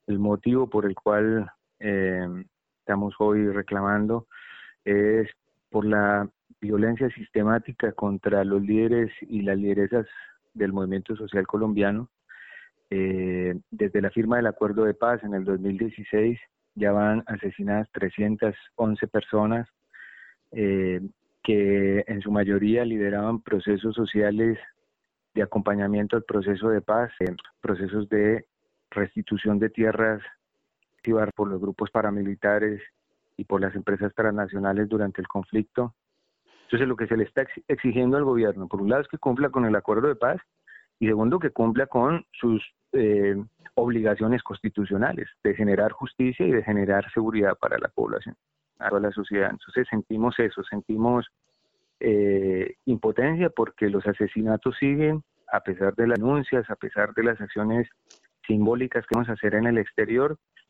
El motivo por el cual estamos hoy reclamando es por la violencia sistemática contra los líderes y las lideresas del movimiento social colombiano. Desde la firma del acuerdo de paz en el 2016 ya van asesinadas 311 personas que en su mayoría lideraban procesos sociales de acompañamiento al proceso de paz, procesos de restitución de tierras por los grupos paramilitares y por las empresas transnacionales durante el conflicto. Entonces lo que se le está exigiendo al gobierno, por un lado, es que cumpla con el acuerdo de paz y segundo, que cumpla con sus obligaciones constitucionales de generar justicia y de generar seguridad para la población, para la sociedad. Entonces sentimos eso, sentimos impotencia porque los asesinatos siguen a pesar de las denuncias, a pesar de las acciones simbólicas que vamos a hacer en el exterior,